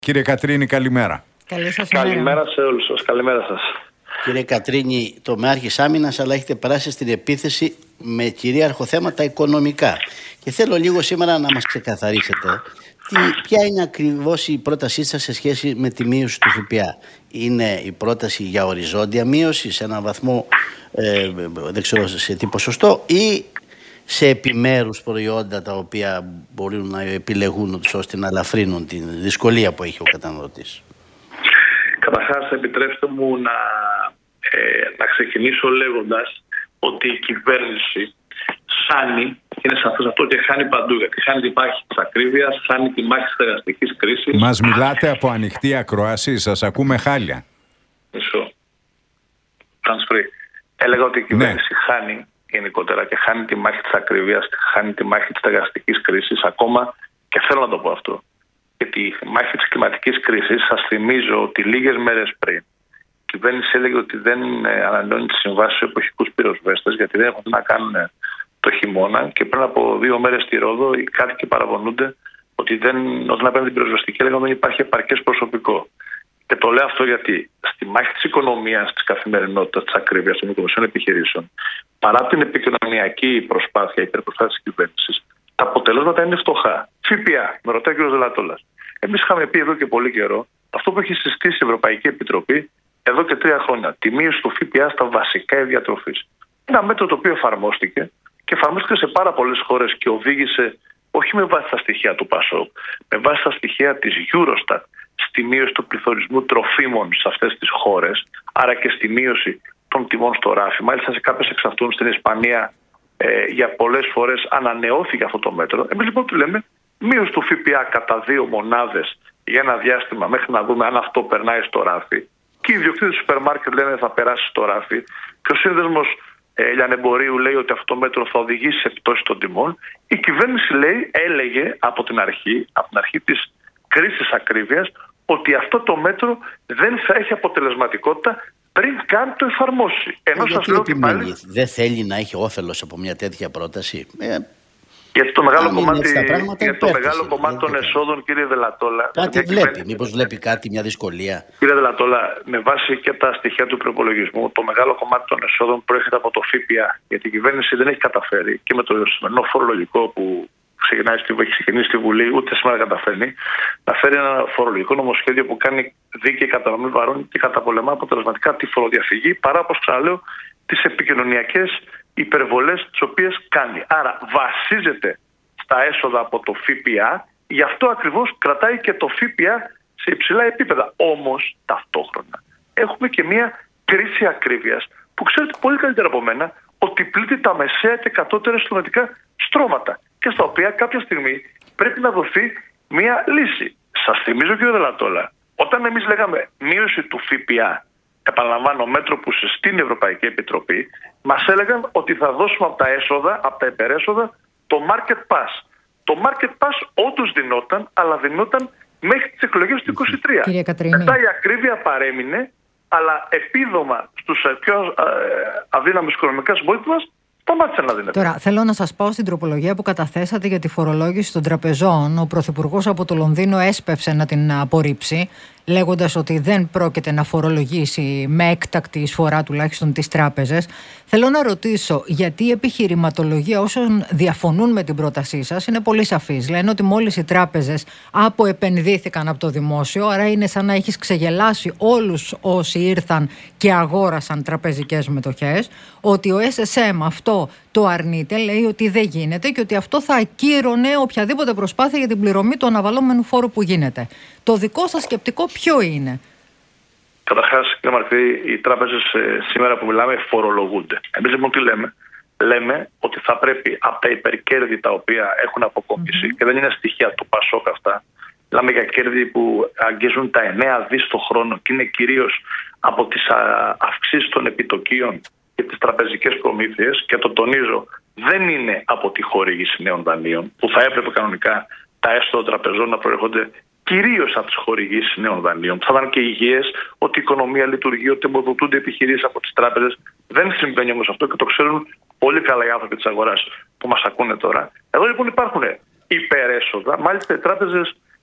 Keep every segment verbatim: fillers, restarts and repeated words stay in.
Κύριε Κατρίνη, καλημέρα. Καλή σας Καλημέρα σε όλους σας. Καλημέρα σας. Κύριε Κατρίνη, το με άρχης άμυνας, αλλά έχετε περάσει στην επίθεση με κυρίαρχο θέμα τα οικονομικά. Και θέλω λίγο σήμερα να μας ξεκαθαρίσετε τι, ποια είναι ακριβώς η πρότασή σας σε σχέση με τη μείωση του ΦΠΑ. Είναι η πρόταση για οριζόντια μείωση σε έναν βαθμό, ε, δεν ξέρω σε τι ποσοστό, ή σε επιμέρους προϊόντα τα οποία μπορούν να επιλεγούν ώστε να ελαφρύνουν τη δυσκολία που έχει ο καταναλωτής? Καταρχάς, επιτρέψτε μου να, ε, να ξεκινήσω λέγοντας ότι η κυβέρνηση χάνει, είναι σαφώς αυτό, και χάνει παντού. Γιατί χάνει τη μάχη της ακρίβειας, χάνει τη μάχη της στεγαστικής κρίσης. Μας μιλάτε από ανοιχτή ακρόαση, σας ακούμε χάλια. Μισό. Transfer. Έλεγα ότι η κυβέρνηση ναι. χάνει γενικότερα και χάνει τη μάχη της ακρίβειας, χάνει τη μάχη της στεγαστικής κρίσης, ακόμα, και θέλω να το πω αυτό, γιατί η μάχη της κλιματικής κρίσης, σας θυμίζω ότι λίγες μέρες πριν η κυβέρνηση έλεγε ότι δεν ανανεώνει τις συμβάσεις στους εποχικούς πυροσβέστες, γιατί δεν έχουν να κάνουν το χειμώνα, και πριν από δύο μέρες στη Ρόδο οι κάτοικοι παραπονούνται ότι δεν, όταν απέναντι την πυροσβεστική έλεγαν ότι δεν υπάρχει επαρκές προσωπικό. Και το λέω αυτό γιατί στη μάχη της οικονομίας, της καθημερινότητας, της ακρίβειας των μικρομεσαίων επιχειρήσεων, παρά την επικοινωνιακή προσπάθεια, υπερπροσπάθεια της κυβέρνησης, τα αποτελέσματα είναι φτωχά. ΦΠΑ, με ρωτάει ο κ. Δελατόλας. Εμείς είχαμε πει εδώ και πολύ καιρό αυτό που έχει συστήσει η Ευρωπαϊκή Επιτροπή εδώ και τρία χρόνια. Τη μείωση του ΦΠΑ στα βασικά είδη τροφής. Ένα μέτρο το οποίο εφαρμόστηκε και εφαρμόστηκε σε πάρα πολλές χώρες και οδήγησε, όχι με βάση τα στοιχεία του ΠΑΣΟΚ, με βάση τα στοιχεία της Eurostat, στη μείωση του πληθωρισμού τροφίμων σε αυτές τις χώρες, άρα και στη μείωση των τιμών στο ράφι. Μάλιστα σε κάποιες εξ αυτών στην Ισπανία ε, για πολλές φορές ανανεώθηκε αυτό το μέτρο. Εμείς λοιπόν του λέμε μείωση του ΦΠΑ κατά δύο μονάδες για ένα διάστημα μέχρι να δούμε αν αυτό περνάει στο ράφι. Και οι ιδιοκτήτες του σούπερ μάρκετ λένε θα περάσει στο ράφι. Και ο σύνδεσμος ε, λιανεμπορίου λέει ότι αυτό το μέτρο θα οδηγήσει σε πτώση των τιμών. Η κυβέρνηση λέει, έλεγε από την αρχή, από την αρχή της κρίσης ακρίβειας, ότι αυτό το μέτρο δεν θα έχει αποτελεσματικότητα πριν καν το εφαρμόσει. Ενώ σας λέω ότι πάλι δεν θέλει να έχει όφελος από μια τέτοια πρόταση. Ε, γιατί το μεγάλο κομμάτι, για το μεγάλο κομμάτι των εσόδων, κύριε Δελατόλα. Κάτι βλέπει, μήπως βλέπει κάτι, μια δυσκολία. Κύριε Δελατόλα, με βάση και τα στοιχεία του προϋπολογισμού, το μεγάλο κομμάτι των εσόδων προέρχεται από το ΦΠΑ. Γιατί η κυβέρνηση δεν έχει καταφέρει και με το σημερινό φορολογικό που ξεκινάει στη, έχει ξεκινήσει στη Βουλή, ούτε σήμερα καταφέρνει, να φέρει ένα φορολογικό νομοσχέδιο που κάνει δίκαιη κατανομή βαρών και καταπολεμά αποτελεσματικά τη φοροδιαφυγή, παρά, όπως ξαναλέω, τις επικοινωνιακές υπερβολές τις οποίες κάνει. Άρα βασίζεται στα έσοδα από το ΦΠΑ, γι' αυτό ακριβώς κρατάει και το ΦΠΑ σε υψηλά επίπεδα. Όμως ταυτόχρονα έχουμε και μια κρίση ακρίβειας που ξέρετε πολύ καλύτερα από μένα ότι πλήττει τα μεσαία και κατώτερα συνταγματικά στρώματα και στα οποία κάποια στιγμή πρέπει να δοθεί μια λύση. Σας θυμίζω, κύριε Δελατόλα, όταν εμείς λέγαμε μείωση του ΦΠΑ, επαναλαμβάνω, μέτρο που συστήνει η Ευρωπαϊκή Επιτροπή, μας έλεγαν ότι θα δώσουμε από τα έσοδα, από τα υπερέσοδα, το Market Pass. Το Market Pass όντως δινόταν, αλλά δινόταν μέχρι τις εκλογές του είκοσι τρία. Μετά η ακρίβεια παρέμεινε, αλλά επίδομα στους πιο αδύναμους οικονομικά συμπολίτες μας σταμάτησε να δίνεται. Τώρα, θέλω να σας πάω στην τροπολογία που καταθέσατε για τη φορολόγηση των τραπεζών. Ο Πρωθυπουργός από το Λονδίνο έσπευσε να την απορρίψει, λέγοντας ότι δεν πρόκειται να φορολογήσει με έκτακτη εισφορά τουλάχιστον τις τράπεζες. Θέλω να ρωτήσω, γιατί η επιχειρηματολογία όσων διαφωνούν με την πρότασή σας είναι πολύ σαφής. Λένε ότι μόλις οι τράπεζες αποεπενδύθηκαν από το δημόσιο, άρα είναι σαν να έχεις ξεγελάσει όλους όσοι ήρθαν και αγόρασαν τραπεζικές μετοχές, ότι ο ες ες εμ αυτό το αρνείται, λέει ότι δεν γίνεται και ότι αυτό θα ακύρωνε οποιαδήποτε προσπάθεια για την πληρωμή του αναβαλλόμενου φόρου που γίνεται. Το δικό σας σκεπτικό ποιο είναι? Καταρχάς, κύριε Μαρκρή, οι τράπεζες ε, σήμερα που μιλάμε φορολογούνται. Εμείς λοιπόν τι λέμε? Λέμε ότι θα πρέπει από τα υπερκέρδη τα οποία έχουν αποκομίσει, mm-hmm. και δεν είναι στοιχεία του ΠΑΣΟΚ αυτά, μιλάμε για κέρδη που αγγίζουν τα εννέα δις το χρόνο και είναι κυρίως από τις αυξήσεις των επιτοκίων και τις τραπεζικές προμήθειες, και το τονίζω, δεν είναι από τη χορήγηση νέων δανείων, που θα έπρεπε κανονικά τα έσοδα των τραπεζών να προέρχονται κυρίως από τις χορηγήσεις νέων δανείων. Θα ήταν και υγιές ότι η οικονομία λειτουργεί, ότι εμποδοτούνται επιχειρήσεις από τις τράπεζες. Δεν συμβαίνει όμως αυτό και το ξέρουν πολύ καλά οι άνθρωποι της αγοράς που μας ακούνε τώρα. Εδώ λοιπόν υπάρχουν υπερέσοδα. Μάλιστα οι τράπεζες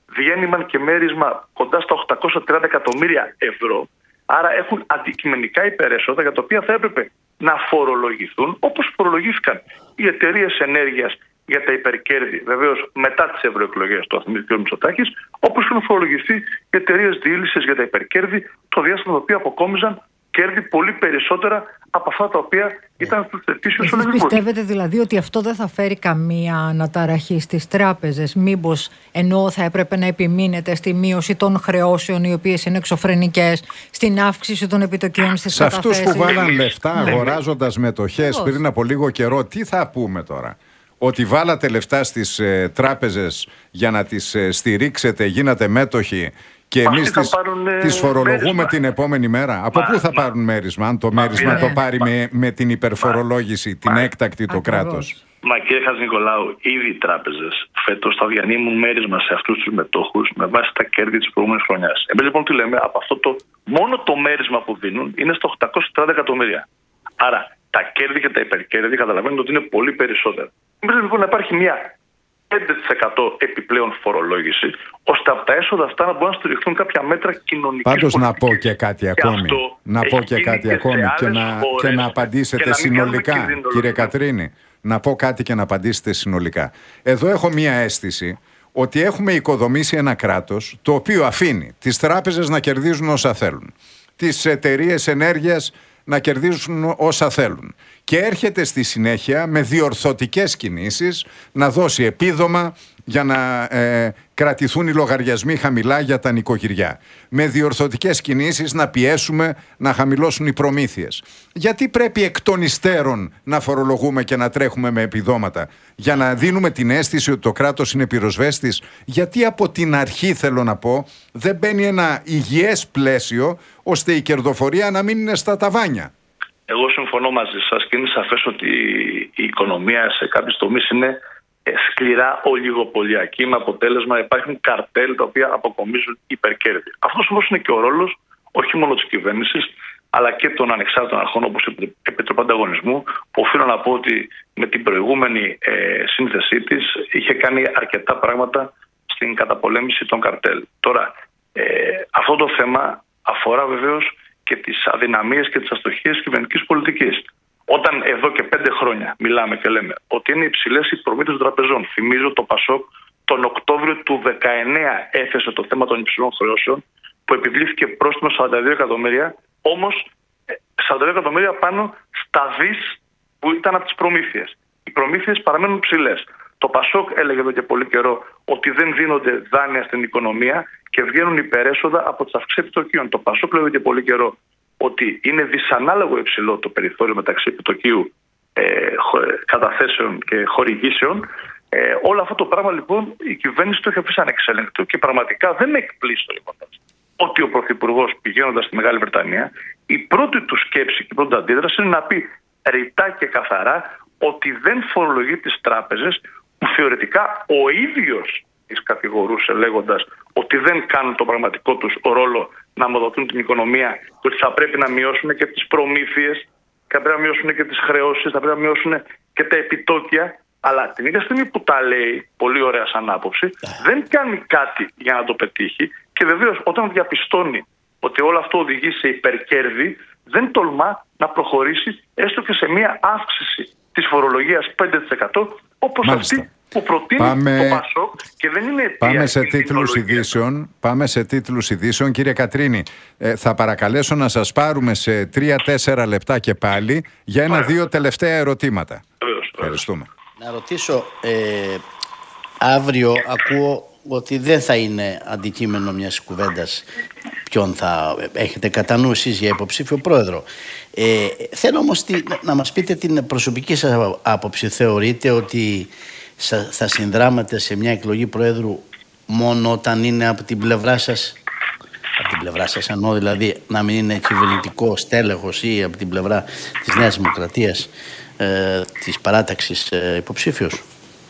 διένυμαν και μέρισμα κοντά στα οκτακόσια τριάντα εκατομμύρια ευρώ. Άρα έχουν αντικειμενικά υπερέσοδα για τα οποία θα έπρεπε να φορολογηθούν, όπως φορολογήθηκαν οι εταιρείες ενέργειας για τα υπερκέρδη, βεβαίως μετά τις ευρωεκλογές, το θυμίζει ο κ. Μητσοτάκης, όπως έχουν φορολογηθεί οι εταιρείες διήλυσης για τα υπερκέρδη, το διάστημα το οποίο αποκόμιζαν κέρδη πολύ περισσότερα από αυτά τα οποία ήταν στους ετήσιους λογισμούς. Πιστεύετε δηλαδή ότι αυτό δεν θα φέρει καμία αναταραχή στις τράπεζες? Μήπως ενώ θα έπρεπε να επιμείνετε στη μείωση των χρεώσεων, οι οποίες είναι εξωφρενικές, στην αύξηση των επιτοκίων στις σε καταθέσεις? Σε αυτούς που βάλαν λεφτά αγοράζοντας μετοχές πριν από λίγο καιρό, τι θα πούμε τώρα? Ότι βάλατε λεφτά στις ε, τράπεζες για να τις ε, στηρίξετε, γίνατε μέτοχοι και εμείς τις, πάρουν, ε, τις φορολογούμε μέρισμα. Την επόμενη μέρα. Από μα, πού θα μα, πάρουν μέρισμα, αν το μα, μέρισμα μα, το πάρει μα, με, με την υπερφορολόγηση, μα, την μα, έκτακτη μα, το κράτος? Μα κύριε Χατζηνικολάου, ήδη οι τράπεζες φέτος θα διανύμουν μέρισμα σε αυτούς τους μετόχους με βάση τα κέρδη της προηγούμενης χρονιάς. Εμείς λοιπόν τι λέμε, από αυτό το μόνο το μέρισμα που δίνουν είναι στα οκτακόσια τριάντα εκατομμύρια. Άρα τα κέρδη και τα υπερκέρδη καταλαβαίνετε ότι είναι πολύ περισσότερα. Πρέπει λοιπόν να υπάρχει μια πέντε τοις εκατό επιπλέον φορολόγηση, ώστε από τα έσοδα αυτά να μπορούν να στηριχθούν κάποια μέτρα κοινωνικής πολιτικής. Πάντως να πω και κάτι ακόμη, να πω και κάτι ακόμη και να, και να απαντήσετε και να συνολικά, κύριε Κατρίνη, να πω κάτι και να απαντήσετε συνολικά. Εδώ έχω μια αίσθηση ότι έχουμε οικοδομήσει ένα κράτος το οποίο αφήνει τις τράπεζες να κερδίζουν όσα θέλουν, τις εταιρείες ενέργειας να κερδίσουν όσα θέλουν, και έρχεται στη συνέχεια με διορθωτικές κινήσεις να δώσει επίδομα για να ε, κρατηθούν οι λογαριασμοί χαμηλά για τα νοικοκυριά. Με διορθωτικές κινήσεις να πιέσουμε να χαμηλώσουν οι προμήθειες. Γιατί πρέπει εκ των υστέρων να φορολογούμε και να τρέχουμε με επιδόματα? Για να δίνουμε την αίσθηση ότι το κράτος είναι πυροσβέστης? Γιατί από την αρχή, θέλω να πω, δεν μπαίνει ένα υγιές πλαίσιο ώστε η κερδοφορία να μην είναι στα ταβάνια? Εγώ συμφωνώ μαζί σας και είναι σαφές ότι η οικονομία σε κάποιους τομείς είναι σκληρά ολιγοπωλιακή, με αποτέλεσμα να υπάρχουν καρτέλ τα οποία αποκομίζουν υπερκέρδη. Αυτός όμως είναι και ο ρόλος όχι μόνο της κυβέρνησης, αλλά και των ανεξάρτητων αρχών όπως η Επιτροπή Ανταγωνισμού, που οφείλω να πω ότι με την προηγούμενη ε, σύνθεσή της είχε κάνει αρκετά πράγματα στην καταπολέμηση των καρτέλ. Τώρα, ε, αυτό το θέμα αφορά βεβαίως και τις αδυναμίες και τις αστοχίες της κυβερνητικής πολιτικής. Όταν εδώ και πέντε χρόνια μιλάμε και λέμε ότι είναι υψηλές οι προμήθειες των τραπεζών, θυμίζω το ΠΑΣΟΚ τον Οκτώβριο του δεκαεννέα έθεσε το θέμα των υψηλών χρεώσεων, που επιβλήθηκε πρόστιμο σαράντα δύο εκατομμύρια, όμως σαράντα δύο εκατομμύρια πάνω στα δις που ήταν από τις προμήθειες. Οι προμήθειες παραμένουν ψηλές. Το ΠΑΣΟΚ έλεγε εδώ και πολύ καιρό ότι δεν δίνονται δάνεια στην οικονομία και βγαίνουν υπερέσοδα από τις αυξήσεις επιτοκίων. Το ΠΑΣΟΚ έλεγε και πολύ καιρό ότι είναι δυσανάλογο υψηλό το περιθώριο μεταξύ επιτοκίου ε, καταθέσεων και χορηγήσεων. Ε, όλο αυτό το πράγμα λοιπόν η κυβέρνηση το έχει αφήσει ανεξέλεγκτο και πραγματικά δεν με εκπλήσει το λοιπόν ότι ο Πρωθυπουργός, πηγαίνοντας στη Μεγάλη Βρετανία, η πρώτη του σκέψη και η πρώτη αντίδραση είναι να πει ρητά και καθαρά ότι δεν φορολογεί τις τράπεζες, που θεωρητικά ο ίδιος τις κατηγορούσε λέγοντας ότι δεν κάνουν τον πραγματικό τους ρόλο να αμοδοτούν την οικονομία και ότι θα πρέπει να μειώσουν και τις προμήθειες, θα πρέπει να μειώσουν και τις χρεώσεις, θα πρέπει να μειώσουν και τα επιτόκια. Αλλά την ίδια στιγμή που τα λέει, πολύ ωραία σαν άποψη, δεν κάνει κάτι για να το πετύχει και βεβαίως όταν διαπιστώνει ότι όλο αυτό οδηγεί σε υπερκέρδη, δεν τολμά να προχωρήσει έστω και σε μια αύξηση της φορολογίας πέντε τοις εκατό όπως Μάλιστα. αυτή που προτείνει πάμε... το ΠΑΣΟΚ και δεν είναι αιτία. Πάμε σε τίτλους ειδήσεων. Πάμε σε τίτλους ειδήσεων. Κύριε Κατρίνη, ε, θα παρακαλέσω να σας πάρουμε σε τρία τέσσερα λεπτά και πάλι για ένα-δύο τελευταία ερωτήματα. Βεβαίως, Ευχαριστούμε. Να ρωτήσω, ε, αύριο ακούω ότι δεν θα είναι αντικείμενο μιας κουβέντας ποιον θα έχετε κατά νου εσείς για υποψήφιο πρόεδρο. Ε, θέλω όμως τη, να μας πείτε την προσωπική σας άποψη. Θεωρείτε ότι θα συνδράμετε σε μια εκλογή πρόεδρου μόνο όταν είναι από την πλευρά σας, από την πλευρά σας εννοώ δηλαδή να μην είναι κυβερνητικό στέλεχος ή από την πλευρά της Νέας Δημοκρατίας, ε, της παράταξης ε, υποψήφιος?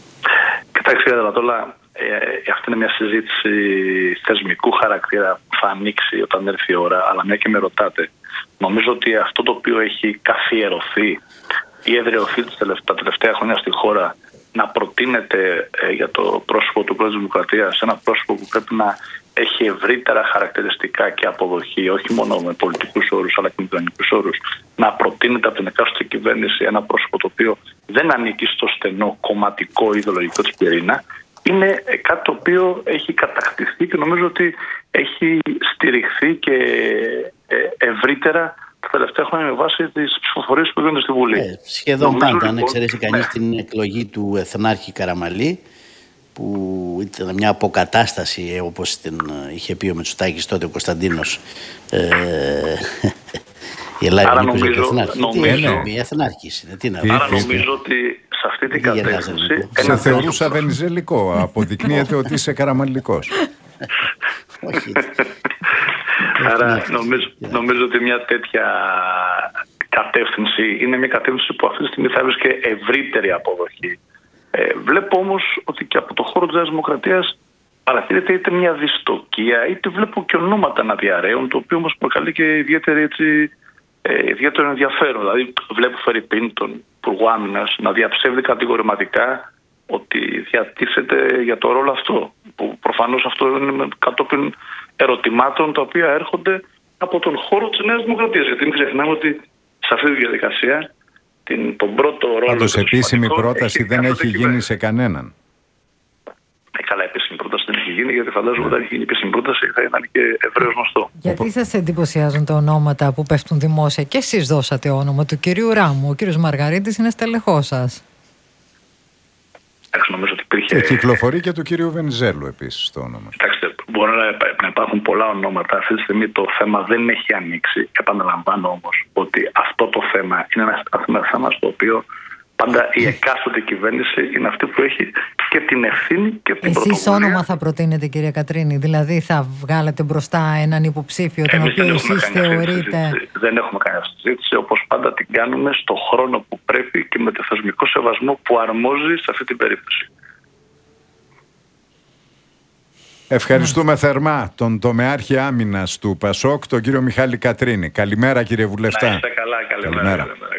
Κοιτάξτε κύριε Δελατόλα, ε, αυτή είναι μια συζήτηση θεσμικού χαρακτήρα που θα ανοίξει όταν έρθει η ώρα, αλλά μια και με ρωτάτε, νομίζω ότι αυτό το οποίο έχει καθιερωθεί ή εδραιωθεί τα τελευταία χρόνια στη χώρα να προτείνεται ε, για το πρόσωπο του Πρόεδρου της Δημοκρατίας ένα πρόσωπο που πρέπει να έχει ευρύτερα χαρακτηριστικά και αποδοχή, όχι μόνο με πολιτικούς όρους αλλά και με κοινωνικούς όρους, να προτείνεται από την εκάστοτε κυβέρνηση ένα πρόσωπο το οποίο δεν ανήκει στο στενό κομματικό ιδεολογικό της πυρήνα, είναι κάτι το οποίο έχει κατακτηθεί και νομίζω ότι έχει στηριχθεί και ευρύτερα τα τελευταία χρόνια με βάση τις ψηφοφορίες που γίνονται στη Βουλή. Ε, σχεδόν νομίζω, πάντα, λοιπόν, αν εξαιρέσει κανείς ναι. την εκλογή του Εθνάρχη Καραμαλή, που ήταν μια αποκατάσταση, όπως την είχε πει ο Μητσοτάκης τότε ο Κωνσταντίνος, ε, η Ελλάδα Άρα είναι νομίζω, εθνάρχη. νομίζω, Τι, η εθνάρχης είναι, τι να Άρα νομίζω ότι σε αυτή την κατεύθυνση... Σε θεωρούσα βενιζελικό, αποδεικνύεται ότι είσαι καραμαλικός. Όχι. Άρα νομίζω, νομίζω ότι μια τέτοια κατεύθυνση είναι μια κατεύθυνση που αυτή τη στιγμή θα βρίσκει ευρύτερη αποδοχή. Ε, βλέπω όμως ότι και από το χώρο της Νέας Δημοκρατίας παρατηρείται είτε μια δυστοκία, είτε βλέπω και ονόματα να διαρρέουν, το οποίο όμως προκαλεί και ιδιαίτερη, έτσι, ε, ιδιαίτερο ενδιαφέρον. Δηλαδή βλέπω Φερρυπίν, τον Υπουργό Άμυνας, να διαψεύδει κατηγορηματικά ότι διατίθεται για το ρόλο αυτό, που προφανώς αυτό είναι κατόπιν ερωτημάτων τα οποία έρχονται από τον χώρο της Νέας Δημοκρατίας. Γιατί μην ξεχνάμε ότι σε αυτή τη διαδικασία την, τον πρώτο ρόλο... Πάντως επίσημη πρόταση δεν έχει γίνει σε κανέναν. Ε, καλά, επίσημη πρόταση δεν έχει γίνει, γιατί φαντάζομαι ότι αν έχει γίνει επίσημη πρόταση θα ήταν και ευρέως γνωστό. Γιατί σας εντυπωσιάζουν τα ονόματα που πέφτουν δημόσια? Και εσείς δώσατε όνομα του κυρίου Ράμου. Ο κύριος Μαργαρίτης είναι στελεχός σας. Νομίζω ότι υπήρχε... Και κυκλοφορεί και του κύριου Βενιζέλου επίσης το όνομα. Κοιτάξτε, μπορεί να υπάρχουν πολλά ονόματα. Αυτή τη στιγμή το θέμα δεν έχει ανοίξει. Επαναλαμβάνω όμως ότι αυτό το θέμα είναι ένα θέμα στο οποίο πάντα η εκάστοτε κυβέρνηση είναι αυτή που έχει και την ευθύνη και την πρωτοβουλία. Εσείς όνομα θα προτείνετε, κυρία Κατρίνη? Δηλαδή θα βγάλετε μπροστά έναν υποψήφιο τον οποίο εσείς θεωρείτε? Δεν έχουμε κανένα συζήτηση. Όπως πάντα την κάνουμε στο χρόνο που πρέπει και με το θεσμικό σεβασμό που αρμόζει σε αυτή την περίπτωση. Ευχαριστούμε θερμά τον τομεάρχη άμυνας του ΠΑΣΟΚ, τον κύριο Μιχάλη Κατρίνη. Καλημέρα, κύριε Βουλευτά. Να είστε καλά, καλημέρα. Καλημέρα. καλημέρα.